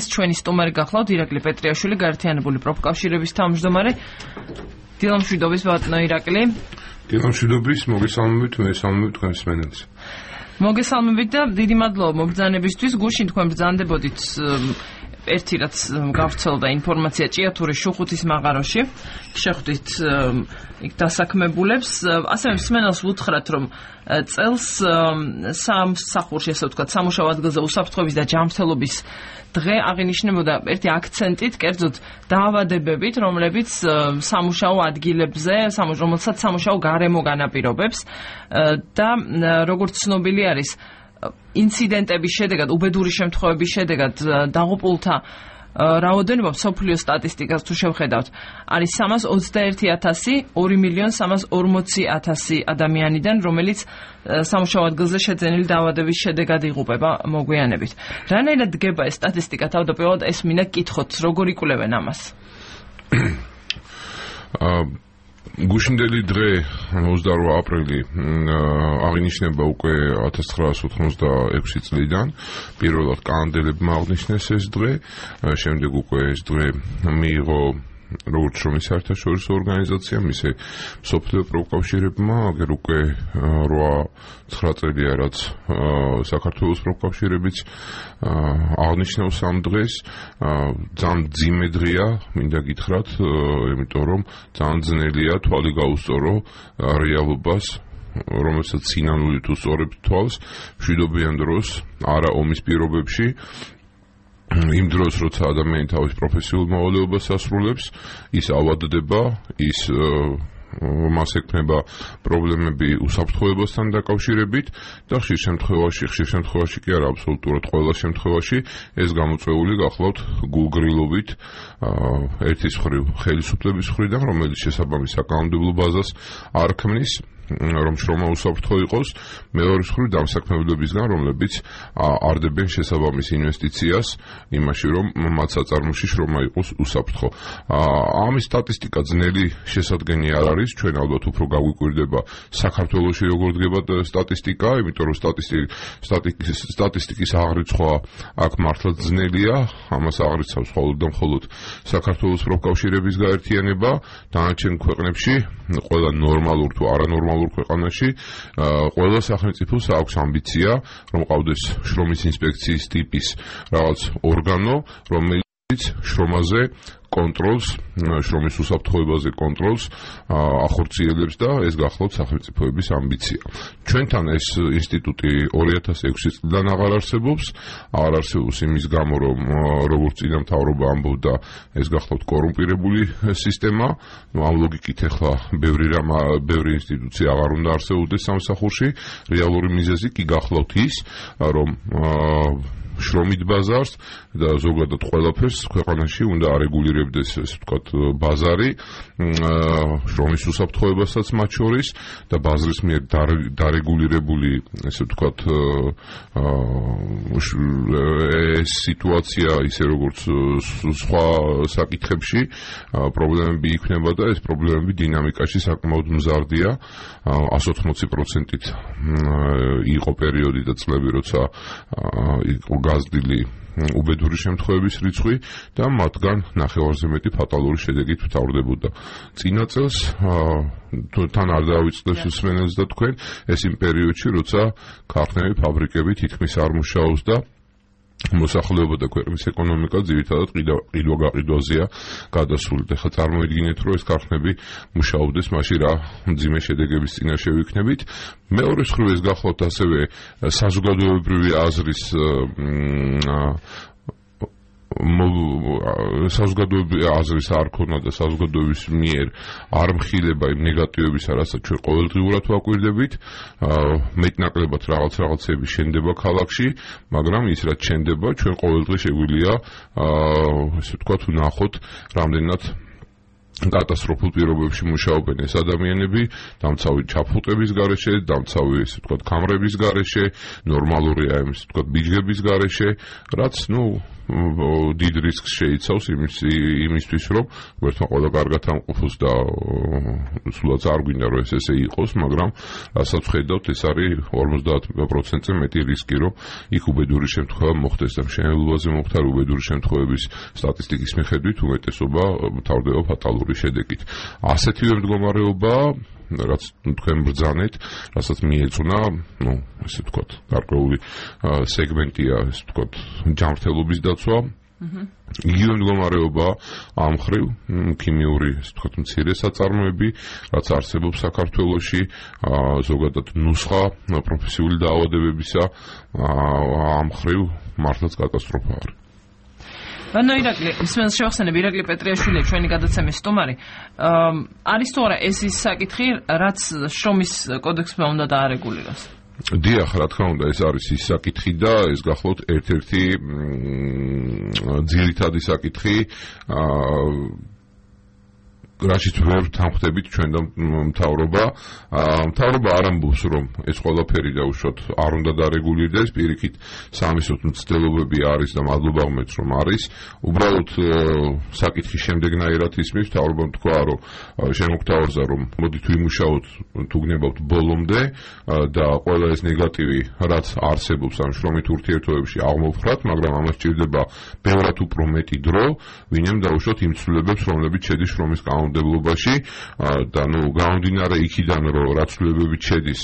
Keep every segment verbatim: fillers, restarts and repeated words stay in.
ჩვენი სტუმარი გახლავთ ირაკლი პეტრიაშვილი, გაერთიანებული პროფკავშირების თავმჯდომარე. დილამშვიდობის ბატონო ირაკლი. დილამშვიდობის, მოგესალმებით, მე ესალმებით თქვენს მსმენელს. მოგესალმებით და დიდი მადლობა მობრძანებისთვის. გუშინ თქვენ ბრძანდებოდით ერთი რაც გავრცელდა ინფორმაცია ჭიათურის შუხუთის მაღაროში. შეხვდით იქ დასაქმებულებს. ასევე მსმენელს ვუთხრათ, რომ წელს სამსახურში, ასე ვთქვათ, სამუშაო ადგილზე უსაფრთხოების და ჯანმრთელობის დღე აღინიშნებოდა ერთი აქცენტით, კერძოდ დაავადებებით, რომლებიც სამუშაო ადგილებზე, რომელსაც სამუშაო გარემო განაპირობებს და როგორც ცნობილი არის, ინციდენტების შედეგად, უბედური შემთხვევების შედეგად დაღუპულთა რაოდენობა მსოფლიო სტატისტიკას თუ შევხედავთ, არის სამას ოცდაერთი ათასი, ორი მილიონი სამას ორმოცი ათასი ადამიანიდან, რომელიც სამუშაო ადგილზე შეძენილი დაავადების შედეგად იღუპება მოგვიანებით. რანაირად დგება ეს სტატისტიკა? თავდაპირველად ეს მინდა გკითხოთ, როგორ იკვლევენ ამას? გუშინდელი დღე ოცდაორ აპრილი აღინიშნება უკვე ათას ცხრაას ოთხმოცდაექვსი წლიდან. პირველად კანადელებმა აღნიშნეს ეს დღე, შემდეგ უკვე ეს დღე მიიღო როგორც რომ ის საერთაშორისო ორგანიზაციამ, ისე მსოფლიო პროფკავშირებმა, აგერ უკვე რვა ცხრა წელია, რაც საქართველოს პროფკავშირებიც აღნიშნავს ამ დღეს. ძალიან მძიმე დღეა, მინდა გითხრათ, იმიტომ რომ ძალიან ძნელია თვალი გაუსწორო რეალობას, რომელსაც სინანულით უსწორებთ თვალს მშვიდობიან დროს, არა ომის პირობებში. იმ დროს, როცა ადამიანი თავის პროფესიულ მოვალეობას ასრულებს, ის ავადდება, ის მას ექმნება პრობლემები უსაფრთხოებასთან დაკავშირებით და ხშირ შემთხვევაში, ხშირ შემთხვევაში კი არა, აბსოლუტურად ყველა შემთხვევაში ეს გამოწვეული გახლავთ გულგრილობით ერთის მხრივ ხელისუფლების მხრიდან, რომელიც შესაბამის საკანონმდებლო ბაზას არ ქმნის, რომ შრომა უსაფრთხო იყოს, მეორეს მხრივ დამსაქმებლებისგან, რომლებიც არდებენ შესაბამის ინვესტიციას იმაში, რომ მათ საწარმოში შრომა იყოს უსაფრთხო. ამის სტატისტიკა ძნელი შესადგენი არ არის, ჩვენ ალბათ უფრო გაგვიკვირდება საქართველოში როგორ დგება სტატისტიკა, იმიტომ რომ სტატისტიკის აღრიცხვა აქ მართლა ძნელია, ამას აღრიცავს მხოლოდ და მხოლოდ საქართველოს პროფკავშირების გაერთიანება, დანარჩენ ქვეყნებში, ყველა ნორმალურ თუ არანორმალურ ქვეყანაში ყველა სახელმწიფოს აქვს ამბიცია, რომ ყავდეს შრომის ინსპექციის ტიპის რაღაც ორგანო, რომელიც შრომაზე კონტროლს, შრომის უსაფრთხოებაზე კონტროლს ახორციელებს და ეს გახლავთ სახელმწიფოების ამბიცია. ჩვენთან ეს ინსტიტუტი ორი ათას ექვსი წლიდან აღარ არსებობს, აღარ არსებობს იმის გამო, რომ როგორც წინა მთავრობა ამბობდა, ეს გახლავთ კორუმპირებული სისტემა. ამ ლოგიკით ახლა ბევრი რამ, ბევრი ინსტიტუცია აღარ უნდა არსებობდეს სამსახურში. რეალური მიზეზი კი გახლავთ ის, რომ შრომით ბაზარს და ზოგადად ყველაფერს ქვეყანაში უნდა არეგულირებდეს, ესე ვთქვათ, ბაზარი, შრომის უსაფრთხოებასაც მათ შორის და ბაზრის მიერ დარეგულირებული, ესე ვთქვათ, ეს სიტუაცია, ისე როგორც სხვა საკითხებში პრობლემები იქნება და ეს პრობლემები დინამიკაში საკმაოდ მზარდია. εκατს ოცდაოთხ პროცენტით იყო პერიოდი და წლები, როცა იყო გაზრდილი უბედური შემთხვევების რიცხვი და მათგან ნახევარზე მეტი ფატალური შედეგით მთავრდებოდა. წინა წელს თან არ დავიწყდეს მსმენელს და თქვენ, ეს იმ პერიოდში, როცა ქარხნები, ფაბრიკები თითქმის არ მუშაობს და მოსახლეობა და ქვეყნის ეკონომიკა ძირითადად ყიდვა-გაყიდვაზეა გადასული. ახლა წარმოიდგინეთ, რომ ეს ქარხნები მუშაობდეს, მაშინ რა მძიმე შედეგების წინაშე ვიქნებით. მეორე მხრივ ეს გახლავთ ასევე საზოგადოებრივი აზრის საზოგადოებრივი აზრის არ ქონა და საზოგადოების მიერ არ მხილება იმ ნეგატივებისა, რასაც ჩვენ ყოველდღიურად ვაკვირდებით. მეტნაკლებად რაღაც რაღაცები შენდება ქალაქში, მაგრამ ის რაც შენდება, ჩვენ ყოველდღე შეგვიძლია ესე ვთქვათ, ვნახოთ რამდენად კატასტროფულ პირობებში მუშაობენ ეს ადამიანები, დამცავი ჩაფუტების გარეშე, დამცავი ესე ვთქვათ კამრების გარეშე, ნორმალურია ესე ვთქვათ ბიჯგების გარეშე, რაც ნუ დიდ რისკს შეიცავს იმის იმისთვის რომ ერთმა ყველა კარგად ამყოფოს და სულაც არ გვინდა რომ ეს ესე იყოს, მაგრამ რასაც ხედავთ ეს არის ორმოცდაათ პროცენტზე მეტი რისკი რომ იქ უბედური შემთხვევა მოხდეს და მშენებლობაზე მოხდა უბედური შემთხვევების სტატისტიკის მიხედვით უმეტესობა მთავრდება ფატალური შედეგით. ასეთივე მდგომარეობა რაც თქვენ ბრძანეთ, რასაც მიეწუნა, ну, ესე ვთქვათ, გარკვეული სეგმენტია, ესე ვთქვათ, ჯანმრთელობის დაცვა. იგივე მდგომარეობა ამ მხრივ ქიმიური, ესე ვთქვათ, მცირე საწარმოები, რაც არსებობს საქართველოში, ზოგადად ნუსხა პროფესიული დაავადებებისა, ამ მხრივ მართლაც კატასტროფა არის. Ანუ ირაკლი, ისმენს შევახსენებ ირაკლი პეტრიაშვილი ჩვენი გადაცემის სტუმარი. არის თუ არა ეს ის საკითხი, რაც შრომის კოდექსმა უნდა დაარეგულიროს? დიახ, რა თქმა უნდა, ეს არის ის საკითხი და ეს გახლავთ ერთ-ერთი ძირითადი საკითხი, რაშიც ვერ თანხმდებით ჩვენ და მთავრობა. მთავრობა არ ამბობს, რომ ეს ყველაფერი დაუშვათ არ უნდა დარეგულირდეს, პირიქით სამისოთ მცდელობები არის და მადლობა ღმერთს რომ არის. უბრალოდ საკითხის შემდეგნაირად ისმის, მთავრობამ თქვა, რომ შემოგთავაზა, რომ მოდით ვიმუშაოთ, თუ გნებავთ ბოლომდე და ყველა ეს ნეგატივი, რაც არსებობს ამ შრომით ურთიერთობებში აღმოფხრათ, მაგრამ ამას სჭირდება ბევრად უფრო მეტი დრო, ვინმე დაუშვათ იმ ცვლილებებს, რომლებიც შედის შრომის კანონმდებლობაში და ნუ გამომდინარე იქიდან რომ რაც ცვლილებები შედის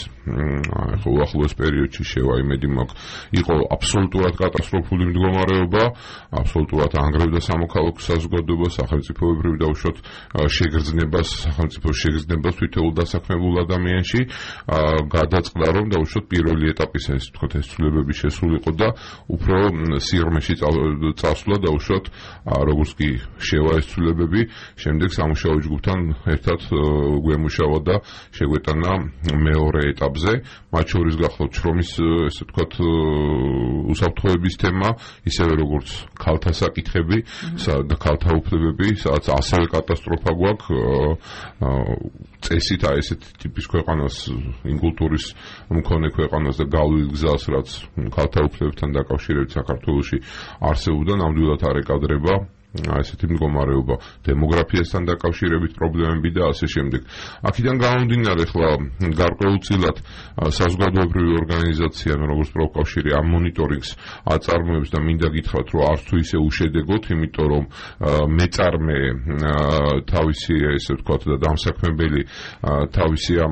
ხო უახლოეს პერიოდში შევა იმედი მაქვს იყო აბსოლუტურად კატასტროფული მდგომარეობა, აბსოლუტურად ანგრევდა სამოქალაქო საზოგადოებას, სახელმწიფოებრივ დაუშვათ შეგრძნებას, სახელმწიფოს შეგრძნებას თითოეულ დასაქმებულ ადამიანში, გადაწყდა რომ დაუშვათ პირველი ეტაპის ეს ვთქვათ ეს ცვლილებები შესულიყო და უფრო სიღრმეში წასვლა დაუშვათ როგორც კი შევა ეს ცვლილებები, შემდეგ სამუშაო ჯგუფთან ერთად გვემუშავა და შეგვეტანა მეორე ეტაპზე, მათ შორის გახლავთ შრომის ესე ვთქვათ უსაფრთხოების თემა, ისევე როგორც ქალთა საკითხები და ქალთა უფლებები, სადაც ასევე კატასტროფა გვაქვს წესით აი ესეთ ტიპის ქვეყანას, ინკულტურის მქონე ქვეყანას და გავლილ გზას, რაც ქალთა უფლებებთან დაკავშირებით საქართველოში არსებობდა, ნამდვილად არ ეკადრება ესეთი მდგომარეობა, დემოგრაფიასთან დაკავშირებით პრობლემები და ასე შემდეგ. აქედან გამომდინარე, ხლა გარკვეულწილად საზოგადოებრივი ორგანიზაცია, როგორც პროფკავშირი ამ მონიტორინგს აწარმოებს და მინდა გითხრათ, რომ არც თუ ისე უშედეგოთ, იმიტომ რომ მეწარმე თავისი ესე ვთქვათ და დამსაქმებელი თავისი ამ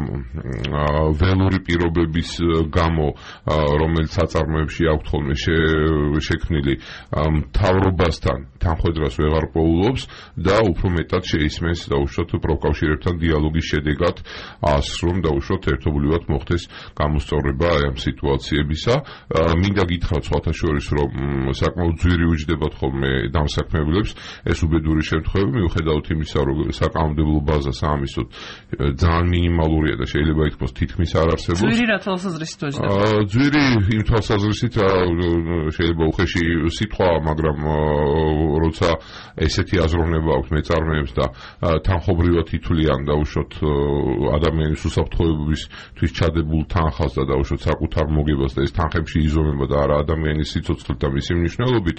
ველური პირობების გამო, რომელიც აწარმოებში აქვთ ხოლმე შექმნილი მთავრობასთან თანხმედრას ვეღარ პოულობს და უფრო მეტად შეისმენს დაუშვათ პროფკავშირებთან დიალოგის შედეგად ასრომ დაუშვათ ერთობლივად მოხდეს გამოსწორება ამ სიტუაციებისა. მინდა გითხრათ სხვათა შორის, რომ საკმაოდ ძვირი უჯდებათ ხოლმე დამსაქმებლებს ეს უბედური შემთხვევები, მიუხედავად იმისა, რომ საკანონმდებლო ბაზა სამისოთ ძალიან მინიმალურია და შეიძლება ითქვას თითქმის არ არსებობს. ძვირი რა თვალსაზრისით უჯდება? ძვირი იმ თვალსაზრისით შეიძლება უხეში სიტყვა, მაგრამ როცა ესეთი აზროვნება აქვს მეწარმეებს და თანხობრივად ითვლიან დაუშვათ ადამიანის უსაფრთხოებისთვის ჩადებულ თანხას და დაუშვათ საკუთარ მოგებას და ეს თანხებში იზომება და არა ადამიანის სიცოცხლით და მისი მნიშვნელობით,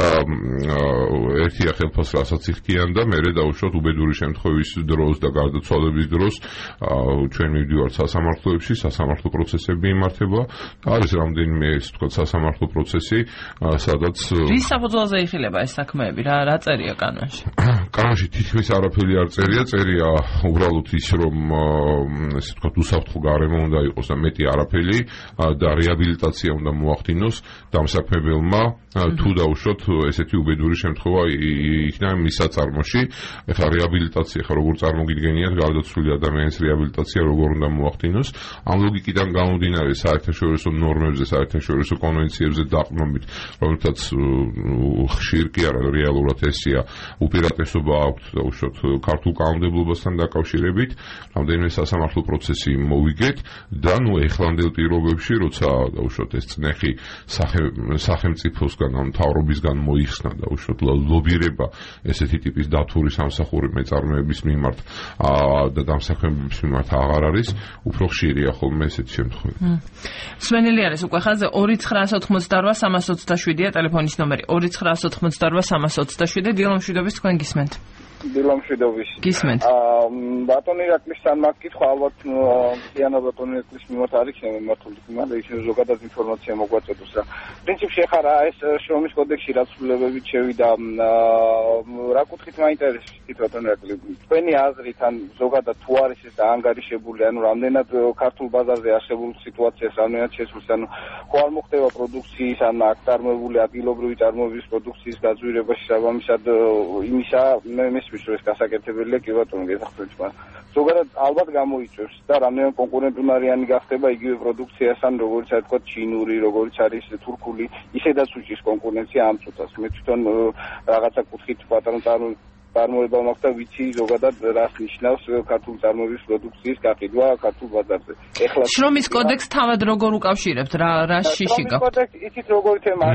ერთია ხელფას რასაც იხდიან და მერე დაუშვათ უბედური შემთხვევის დროს და გარდაცვალების დროს ჩვენ მივდივართ სასამართლოებში, სასამართლო პროცესები იმართება და არის რამდენიმე ეს თქვა სასამართლო პროცესი, სადაც რის საფუძველზე იხილება ეს საქმეები, რა რა წერია კანონში? კანონში თითქმის არაფერი არ წერია, წერია უბრალოდ ის, რომ ესე ვთქვათ უსაფრთხო გარემო უნდა იყოს და მეტი არაფერი და რეაბილიტაცია უნდა მოახდინოს დამსაქმებელმა თუ დაუშვათ ესეთი უბედური შემთხვევა იქნა მის საწარმოში. ეხლა რეაბილიტაცია ხა როგორ წარმოგიდგენიათ, გარდაცვლილი ადამიანის რეაბილიტაცია როგორ უნდა მოახდინოს, ამ ლოგიკიდან გამომდინარე საერთაშორისო ნორმებზე, საერთაშორისო კონვენციებზე დაყრდნობით, რომელთაც ხშირ კი არა რეალურად ესია უპირატესობა მნიშვნელობა აქვს დაუშვათ ქართულ კანონმდებლობასთან დაკავშირებით, რამდენიმე სასამართლო პროცესი მოვიგეთ და ნუ ეხლანდელ პირობებში, როცა დაუშვათ ეს წნეხი სახელმწიფოსგან, მთავრობისგან მოიხსნა დაუშვათ ლობირება ესეთი ტიპის დათვური სამსახური მეწარმეების მიმართ და დამსაქმებების მიმართ აღარ არის, უფრო ხშირია ხოლმე ესეთი შემთხვევები. სვენელი არის უკვე ხაზზე ორი ცხრაასი ოთხმოცდაორვა სამას ოცდაშვიდია ტელეფონის ნომერი ორი ცხრაასი ოთხმოცდაორვა სამას ოცდაშვიდი. დილომშვიდობის, თქვენ გისმენთ? დილომშვიდობის. გისმენთ. ბატონი ირაკლის სანმაკ კითხვა ალბათიანა ბატონი ირაკლის მიმართ არის შემომართული, მაგრამ ის ზოგადად ინფორმაცია მოგვაწოდოს რა. პრინციპში ახლა რა ეს შრომის კოდექსში რაც ცვლილებებით შევიდა, რა კუთხით მაინტერესებს ბატონი ირაკლი? თქვენი აზრით ან ზოგადად თუ არის ეს დაანგარიშებული, ანუ რამდენად ქართულ ბაზარზე არსებულ სიტუაციას რამდენად შესულს, ანუ ხო არ მოხდება პროდუქციის ან აქ წარმოებული ადგილობრივი წარმოების პროდუქციის გაძვირებაში საბამისად იმისა მე ეს გასაკეთებელია კი ბატონო გესახსენეთ, მაგრამ ზოგადად ალბათ გამოიწვევს და რამდენად კონკურენტუნარიანი გახდება იგივე პროდუქციასთან, როგორც აი თქვა ჩინური, როგორც არის თურქული, ისედაც უჭირს კონკურენცია ამ წუთას. მე თვითონ რაღაცა კუთხით პატარა წარმოება მაქვს და ვიცი ზოგადად რას ნიშნავს ქართული წარმოების პროდუქციის გაყიდვა ქართულ ბაზარზე. ეხლა შრომის კოდექს თავად როგორ უკავშირებთ, რა რა შიში გაქვთ? შრომის კოდექსი იცით როგორი თემაა?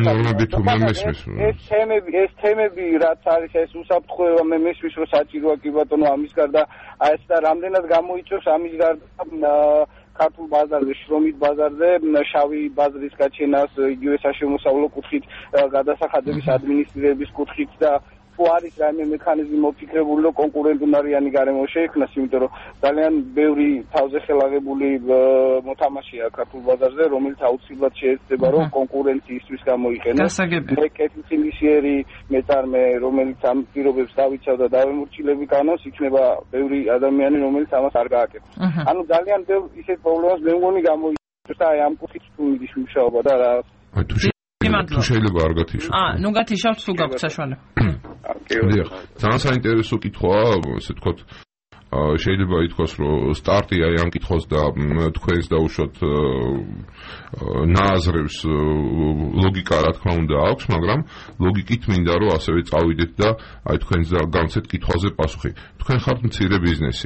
ეს თემები, ეს თემები რაც არის ეს უსაფრთხოება, მე მესმის რომ საჭიროა კი ბატონო ამის გარდა აი ეს და რამდენად გამოიწვევს ამის გარდა ქართულ ბაზარზე, შრომის ბაზარზე, შავი ბაზრის გაჩენას, იგივე საშემოსავლო კუთხით, გადასახადების ადმინისტრირების კუთხით და თუ არის რაიმე მექანიზმი მოფიქრებული, რომ კონკურენტუნარიანი გარემო შეიქმნას, იმიტომ რომ ძალიან ბევრი თავზე ხელაღებული მოთამაშეა ქართულ ბაზარზე, რომელიც აუცილებლად შეეცდება, რომ კონკურენციისთვის გამოიყენოს. კეთილსინისიერი მეწარმე, რომელიც ამ პირობებს დავიცავ და დავემორჩილები კანონს, იქნება ბევრი ადამიანი, რომელიც ამას არ გააკეთებს. ანუ ძალიან ბევრ ისეთ პრობლემას მე მგონი გამოიწვევს და აი ამ კუთხით თუ მიდის მუშაობა და რა თუ შეიძლება არ გათიშოთ. აა, ნუ გათიშავთ, თუ გაქვთ საშუალება. დიახ, ძალიან საინტერესო კითხვაა, ესე ვთქვათ, შეიძლება ითქვას, რომ სტარტი აი ამ კითხვას და თქვენს დაუშვათ ნააზრევს ლოგიკა რა თქმა უნდა აქვს, მაგრამ ლოგიკით მინდა რომ ასევე წავიდეთ და აი თქვენს განცეთ კითხვაზე პასუხი. თქვენ ხართ მცირე ბიზნესი.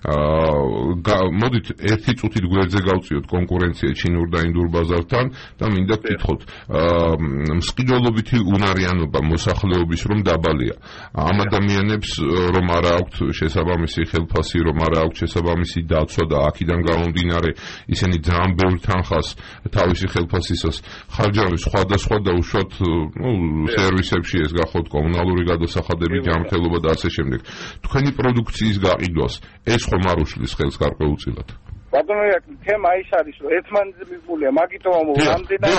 აა მოდით ერთი წუთით გვერდზე გავწიოთ კონკურენცია ჩინურ და ინდურ ბაზართან და მინდა გკითხოთ, აა მსყიდველობითი უნარიანობა მოსახლეობის რომ დაბალია. ამ ადამიანებს რომ არა აქვთ შესაბამისი ხელფასი, რომ არა აქვთ შესაბამისი დაცვა და აქედან გამომდინარე ისინი ძალიან ბევრ თანხას თავისი ხელფასისას ხარჯავენ სხვადასხვა დაუშვათ ნუ სერვისებში, ეს გახოთ კომუნალური გადასახადები, ჯანმრთელობა და ასე შემდეგ. თქვენი პროდუქციის გაყიდვას ეს ხომ არ უშლის ხელს გარკვეულწილად? ბატონო ირაკლი, თემა ის არის, რომ ერთმანეთზე მიღებულია, მაგითო რამდენად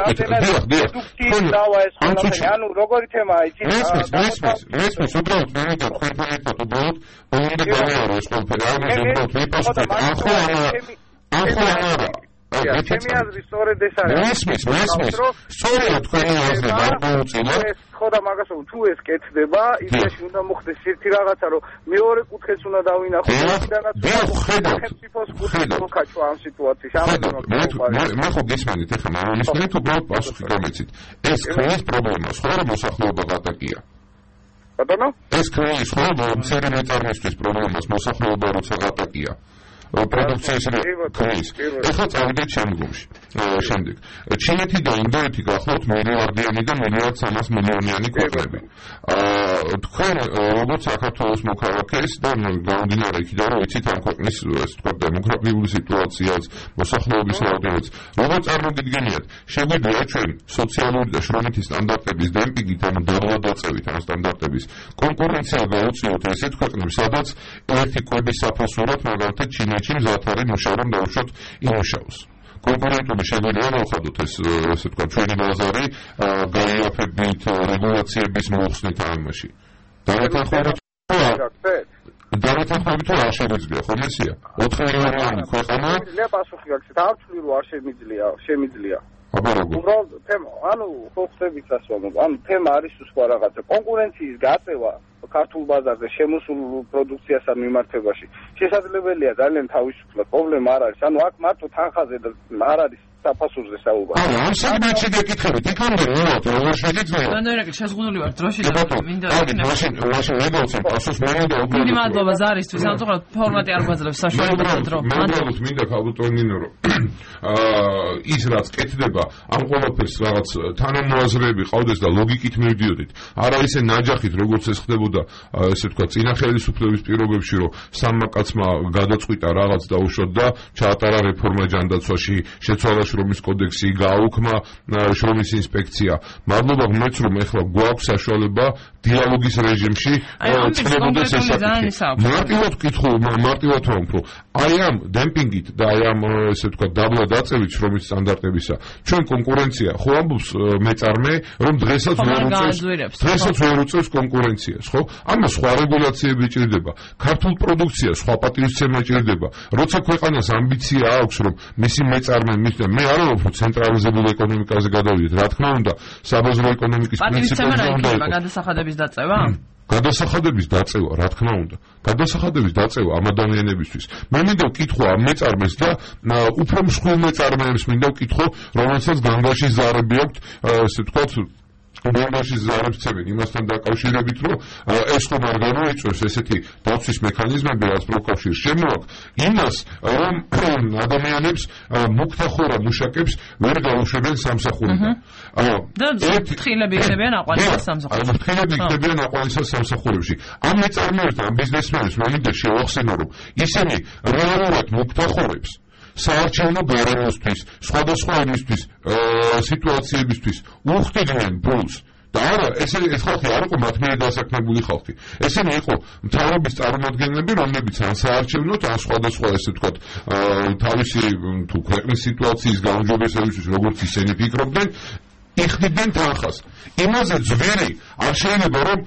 პროდუქციის დავა ეს ყველაფერი, ანუ როგორი თემაა იცით? მესმის, მესმის, მესმის, უბრალოდ მე მითხრა თქვენთან ერთად უბრალოდ უნდა გავიარო ეს ყველაფერი, ამაზე უბრალოდ ვიპასუხეთ, ახლა ახლა არა ჩემი აზრი სწორედ ეს არის. მესმის, მესმის, სწორედ თქვენი აზრი გარკვეულწილად ხო და მაგას თუ ეს კეთდება, ისეთი უნდა მოხდეს ერთი რაღაცა, რომ მეორე კუთხეს უნდა დავინახო, იმიდანაც ხედავთ, ხედავთ მოკაჭვა ამ სიტუაციაში. მე ხო გისმენით, ეხლა მისმენით უბრალოდ პასუხი გამეცით. ეს ქმნის პრობლემას, ხო რომ მოსახლეობა გატაკია. ბატონო? ეს ქმნის ხო რომ მცირე მეწარმისთვის პრობლემას მოსახლეობა როცა გატაკია. პროდუქციის ქმნის. ეხლა წავიდეთ შემდგომში. შემდეგ. ჩინეთი და ინდოეთი გახლავთ მილიარდიანი და მილიარდ სამას მილიონიანი ქვეყნები. აა თქვენ როგორც საქართველოს მოქალაქეს და გამომდინარე იქიდან რომ იცით ამ ქვეყნის ეს თქვა დემოგრაფიული სიტუაციას, მოსახლეობის რაოდენობას, როგორ წარმოგიდგენიათ, შეგვიძლია ჩვენ სოციალური და შრომითი სტანდარტების დემპინგით ან დაბალდაწევით ამ სტანდარტების კონკურენცია გაუწიოთ ესეთ ქვეყნებს, სადაც ერთი კვების საფასურად მაგალითად ჩინეთში მზად არის მუშაობამ დაუშვათ იმუშაოს. კონკურენტული შეგვიძლია დავხადოთ ეს ესე თქვა ჩვენი ბაზარი გაიაფებით რეგულაციების მოხსნით ამაში. დავეთანხმებით დავეთანხმებით რომ არ შემიძლია, ხომ ესეა? ოთხ მილიონიანი ქვეყანა. შეიძლება პასუხი გაგცეთ, არ ვთვლი რომ არ შემიძლია, შემიძლია. აბა როგორ? უბრალოდ თემა, ანუ ხო ხდებით გასვლა, ანუ თემა არის სხვა რაღაცა. კონკურენციის გაწევა ქართულ ბაზარზე შემოსულ პროდუქციასთან მიმართებაში შესაძლებელია ძალიან თავისუფლად, პრობლემა არ არის. ანუ აქ მარტო თანხაზე და არ არის საფასურზე საუბარი. არა, ამ სეგმენტში გეკითხებით, იქამდე მივოთ, როგორ შეგიძლია? ბანერაკი შეზღუდული ვარ დროში და მინდა მაშინ მაშინ მეგოძენ პასუხს მომიდა უბრალოდ. დიდი მადლობა ზარისთვის, ამწუხარად ფორმატი არ გვაძლევს საშუალებას დრო. მადლობა მინდა ქალბატონინო რომ აა ის რაც კეთდება, ამ ყველაფერს რაღაც თანამოაზრეები ყავდეს და ლოგიკით მივდიოდით. არა ისე ნაჯახით, როგორც ეს ხდებოდა, ესე თქვა, წინა ხელისუფლების პირობებში, რომ სამმა კაცმა გადაწყვიტა რაღაც დაუშვათ და ჩაატარა რეფორმა ჯანდაცვაში, შეცვალა შრომის კოდექსი, გააუქმა შრომის ინსპექცია. მადლობა ღმერთს, რომ ეხლა გვაქვს საშუალება დიალოგის რეჟიმში წლებოდეს ეს საკითხი. მარტივად ვკითხო, მარტივად ვამბობ, აი ამ დემპინგით და აი ამ ესე თქვა დაბლა დაწევით შრომის სტანდარტებისა, ჩვენ კონკურენცია ხო ამბობს მეწარმე, რომ დღესაც ვერ უწევს დღესაც ვერ უწევს კონკურენციას, ხო? ამას სხვა რეგულაციები ჭირდება. ქართულ პროდუქციას სხვა პატივისცემა ჭირდება. როცა ქვეყანას ამბიცია აქვს, რომ მისი მეწარმე მისდა, მე არ ვამბობ, რომ ცენტრალიზებულ ეკონომიკაზე გადავიდეთ. რა თქმა უნდა, საბაზრო ეკონომიკის პრინციპებზე უნდა იყოს. გადასახადების დაწევა? გადასახადების დაწევა, რა თქმა უნდა. გადასახადების დაწევა ამ ადამიანებისთვის. მე მინდა ვკითხო ამ მეწარმეს და უფრო მსხვილ მეწარმეებს მინდა ვკითხო, რომელსაც განგაში ზარები აქვთ, ესე ვთქვათ, განგაში ზარებს ცემენ იმასთან დაკავშირებით, რომ ეს ხომ არ გამოიწვევს ესეთი დაცვის მექანიზმები, რაც პროკავშირს შემოაქვს, იმას, რომ ადამიანებს მუქთახორა მუშაკებს ვერ გაუშვებენ სამსახურიდან. და ფრთხილები იქნებიან აყვანისას სამსახურებში. ფრთხილები იქნებიან აყვანისას სამსახურებში. ამ მეწარმეებთან, ამ ბიზნესმენებს მე მინდა შევახსენო, რომ ისინი რეალურად მუქთახორებს საარჩევნო გარემოსთვის, სხვადასხვა იმისთვის, სიტუაციებისთვის უხდიდნენ ბოლოს. და არა, ესე ეს ხალხი არ იყო მათ მიერ დასაქმებული ხალხი. ესენი იყო მთავრობის წარმომადგენლები, რომლებიც ან საარჩევნოდ, ან სხვადასხვა ესე ვთქვათ, თავისი თუ ქვეყნის სიტუაციის გაუმჯობესებისთვის, როგორც ისინი ფიქრობდნენ, იხდიდნენ თანხას. იმაზე ძვირი არ შეიძლება რომ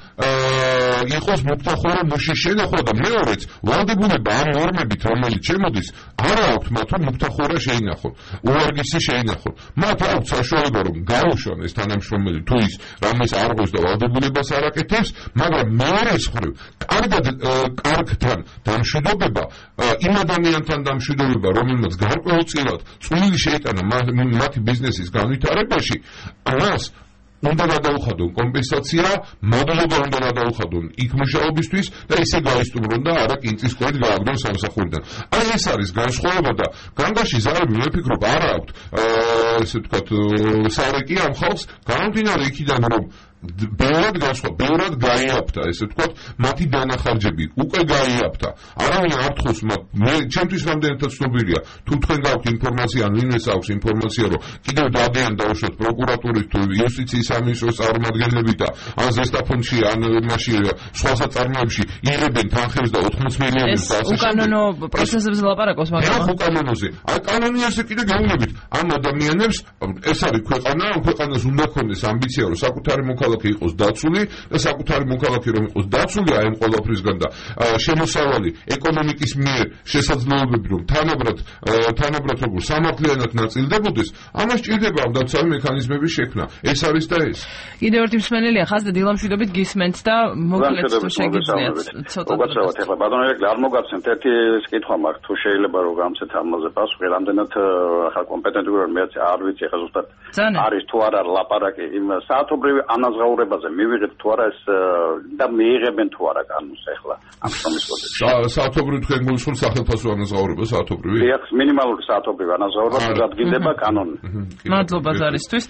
იყოს მუქთახორა მუშის შენახვა და მეორეც ვალდებულება ამ ნორმებით, რომელიც შემოდის, არ აქვს მათ რომ მუქთახორა შეინახონ, უვარგისი შეინახონ. მათ აქვს საშუალება რომ გაუშვან ეს თანამშრომელი თუ ის რამეს არ ღვევს და ვალდებულებას არ აკეთებს, მაგრამ მეორეს მხრივ კარგად კარგთან დამშვიდობება, იმ ადამიანთან დამშვიდობება, რომელმაც გარკვეულწილად წვლილი შეიტანა მათი ბიზნესის განვითარებაში, მას უნდა გადაუხადონ კომპენსაცია, მადლობა უნდა გადაუხადონ იქ მუშაობისთვის და ისე გაისტუმრონ და არა კინწის კვეთ გააგდონ სამსახურიდან. აი ეს არის განსხვავება და განგაში ზარები მე ვფიქრობ არ აქვთ ესე ვთქვათ სარეკი ამ ხალხს გამომდინარე იქიდან რომ ბევრად განსხვავ, ბევრად გაიაფთა, ესე ვთქვათ, მათი დანახარჯები უკვე გაიაფთა. არავინ არ თხოვს მათ. მე ჩემთვის რამდენადაც ცნობილია, თუ თქვენ გაქვთ ინფორმაცია, ან ვინმეს აქვს ინფორმაცია, რომ კიდევ დადიან დაუშვათ პროკურატურის თუ იუსტიციის სამინისტროს წარმომადგენლები და ან ზესტაფონში, ან მასში სხვა საწარმოებში იღებენ თანხებს და ოთხმოცდაათი მილიონის და ასე. უკანონო პროცესებზე ლაპარაკობს, მაგრამ უკანონოზე. აი კანონი ასე კიდე გავლებით. ამ ადამიანებს ეს არის ქვეყანა, ამ ქვეყანას უნდა ქონდეს ამბიცია, რომ საკუთარი მოქალაქე იყოს დაცული და საკუთარი მოქალაქე რომ იყოს დაცული აი ამ ყველაფრისგან და შემოსავალი ეკონომიკის მიერ შესაძლებლობები რომ თანაბრად თანაბრად როგორ სამართლიანად ნაწილდებოდეს, ამას ჭირდება ამ დაცავი მექანიზმების შექმნა. ეს არის და ეს. კიდევ ერთი მსმენელია ხაზ და დილამშვიდობით გისმენთ და მოკლედ თუ შეგიძლიათ ცოტა. მოგაცრავთ ახლა ბატონო ეკლე არ მოგაცემთ ერთი კითხვა მაქვს თუ შეიძლება რომ გამცეთ ამაზე პასუხი რამდენად ახლა კომპეტენტური რომ მეც არ ვიცი ახლა ზუსტად არის თუ არა ლაპარაკი იმ საათობრივი ანაზღაურებაზე მივიღეთ თუ არა ეს და მიიღებენ თუ არა კანონს ახლა ამ შრომის კოდექსში. საათობრივი თქვენ გულისხმობთ სახელმწიფო ანაზღაურება საათობრივი? დიახ, მინიმალური საათობრივი ანაზღაურება დადგინდება კანონი. მადლობა ზარისთვის.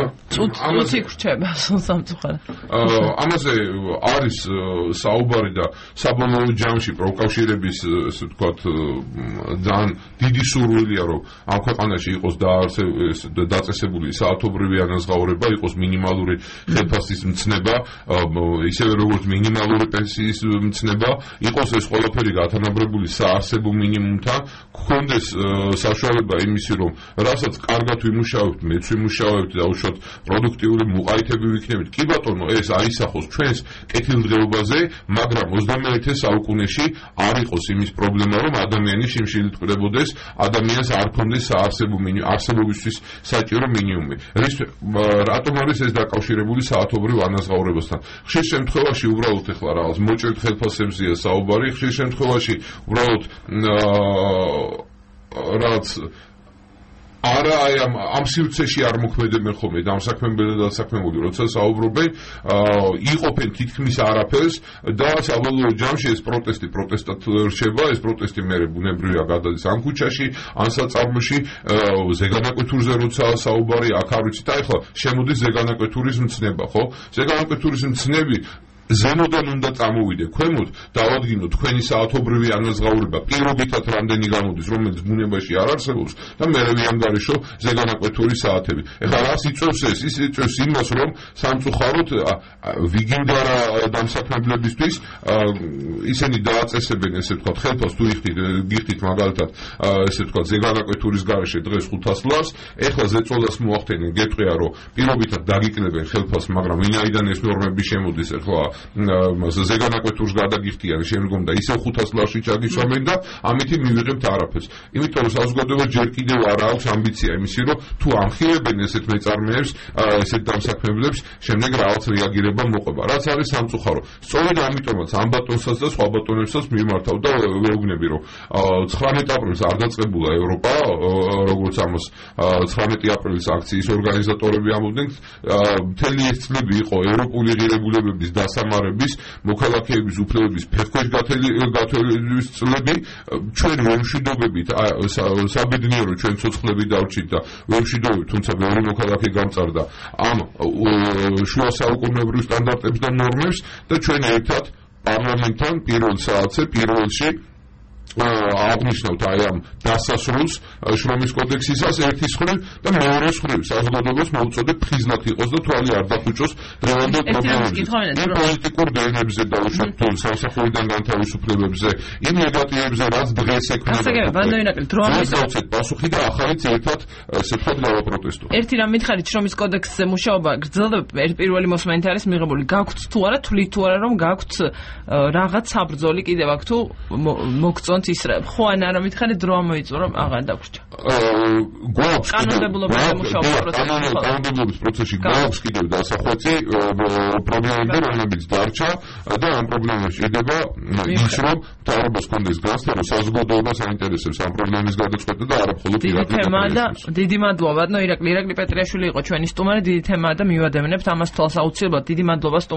წუთი გრჩება სულ სამწუხაროდ. ამაზე არის საუბარი და საბოლოო ჯამში პროკავშირების ესე ვთქვათ ძალიან დიდი სურვილია რომ ამ ქვეყანაში იყოს დაწესებული საათობრივი ანაზღაურება, იყოს მინიმალური ხელფასის მცნება, ისევე როგორც მინიმალური პენსიის მცნება, იყოს ეს ყველაფერი გათანაბრებული საარსებო მინიმუმთან, გქონდეს საშუალება იმისი, რომ რასაც კარგად ვიმუშავებთ, მეც ვიმუშავებთ და უშუალოდ პროდუქტიული მოყაითები ვიქნებით. კი ბატონო, ეს აისახოს ჩვენს კეთილდღეობაზე, მაგრამ ოცდამეერთე საუკუნეში არ იყოს იმის პრობლემა, რომ ადამიანი შიმშილით კვდებოდეს, ადამიანს არ ქონდეს საარსებო მინიმუმი, არსებობისთვის საჭირო მინიმუმი. რატომ არის ეს დაკავშირებული საათობრივ ანაზღაურებასთან? ხშირ შემთხვევაში უბრალოდ ეხლა რაღაც მოჭერთ ხელფასებზეა საუბარი, ხშირ შემთხვევაში უბრალოდ რაღაც არა აი ამ ამ სივრცეში არ მოქმედებენ ხოლმე დამსაქმებელი და დასაქმებული, როცა საუბრობენ, იყოფენ თითქმის არაფერს და საბოლოო ჯამში ეს პროტესტი პროტესტად რჩება, ეს პროტესტი მერე ბუნებრივია გადადის ამ ქუჩაში, ან საწარმოში, ზეგანაკვეთურზე როცა საუბარი, აქ არ ვიცით, აი ხო, შემოდის ზეგანაკვეთურის მცნება, ხო? ზეგანაკვეთურის მცნები ზემოდან უნდა წამოვიდე ქვემოთ, დავადგინო თქვენი საათობრივი ანაზღაურება პირობითად რამდენი გამოდის, რომელიც ბუნებაში არ არსებობს და მერე ვიანგარიშო ზეგანაკვეთური საათები. ეხლა რას იწევს ეს? ის იწევს იმას, რომ სამწუხაროდ ვიგინდარა დამსაქმებლებისთვის ისინი დააწესებენ, ესე ვთქვათ, ხელფას თუ გიხდით მაგალითად, ესე ვთქვათ, ზეგანაკვეთურის გარეშე დღეს ხუთას ლარს, ეხლა ზეწოლას მოახდენენ, გეტყვია, რომ პირობითად დაგიკლებენ ხელფას, მაგრამ ვინაიდან ეს ნორმები შემოდის, ეხლა ზეგანაკვეთურს გადაგიხდიან შემდგომ და ისევ ხუთას ლარში ჩაგიშვამენ და ამითი მივიღებთ არაფერს. იმიტომ რომ საზოგადოება ჯერ კიდევ არ აქვს ამბიცია იმისი, რომ თუ ამხილებენ ესეთ მეწარმეებს, ესეთ დამსაქმებლებს, შემდეგ რაღაც რეაგირება მოყვება. რაც არის სამწუხარო. სწორედ ამიტომაც ამ ბატონსაც და სხვა ბატონებსაც მიმართავ და ვეუბნები, რომ ცხრამეტი აპრილს არ დაწყებულა ევროპა, როგორც ამას ცხრამეტი აპრილის აქციის ორგანიზატორები ამბობდნენ, მთელი ეს წლები იყო ევროპული ღირებულებების დასამარების, მოქალაქეების უფლებების ფეხქვეშ გათვალისწინების წლები, ჩვენ ვერ მშვიდობებით, საბედნიერო ჩვენ ცოცხლები დავრჩით და ვერ მშვიდობებით, თუმცა ბევრი მოქალაქე გამწარდა ამ შუა საუკუნეებრივ სტანდარტებს და ნორმებს და ჩვენ ერთად პარლამენტთან პირველ საათზე პირველში აღნიშნავთ აი ამ დასასრულს შრომის კოდექსისას ერთის მხრივ და მეორეს მხრივ საზოგადოებას მოუწოდებ ხიზლად იყოს და თვალი არ დახუჭოს დღევანდელ პრობლემებზე. იმ პოლიტიკურ დევნებზე დაუშვათ თუ სამსახურიდან განთავისუფლებებზე, იმ ნეგატივებზე, რაც დღეს ექმნება. ასაგებია, ბანდოინაკლი დრო ამისავთ პასუხი და ახალიც ერთად ესე ვთქვათ გავაპროტესტოთ. ერთი რამ მითხარით შრომის კოდექსზე მუშაობა გრძელდება, პირველი მოსმენით არის მიღებული. გაქვთ თუ არა, თვლით თუ არა, რომ გაქვთ რაღაც საბრძოლი კიდევ აქ თუ მოგწონთ ისრებ. ხო ან არა მითხარით დრო ამოიწურა, რომ აღარ დაგვრჩა. გვაქვს კანონმდებლობაზე მუშაობა პროცესი. კანონმდებლობის პროცესში გვაქვს კიდევ დასახვეწი პრობლემები, რომლებიც დარჩა და ამ პრობლემებში შედება ის, რომ მთავრობას კონდეს განცდა, რომ საზოგადოებას აინტერესებს ამ პრობლემის გადაწყვეტა და არა მხოლოდ პირადად. დიდი თემაა და დიდი მადლობა. ბატონო ირაკლი ირაკლი პეტრიაშვილი იყო ჩვენი სტუმარი, დიდი თემაა და მივადევნებთ ამას თვალს აუცილებლად. დიდი მადლობა.